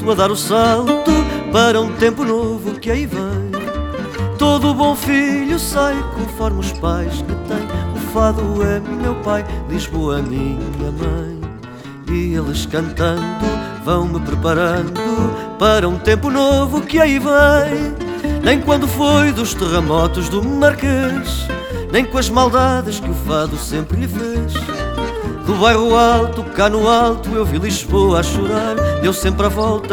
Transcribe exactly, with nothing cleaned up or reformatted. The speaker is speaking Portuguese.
alto a dar o salto para um tempo novo que aí vem. Todo bom filho sai conforme os pais que tem. O fado é meu pai, Lisboa minha mãe. E eles cantando vão-me preparando para um tempo novo que aí vem. Nem quando foi dos terremotos do Marquês, nem com as maldades que o fado sempre lhe fez. Do bairro alto, cá no alto, eu vi Lisboa a chorar. Deu sempre a volta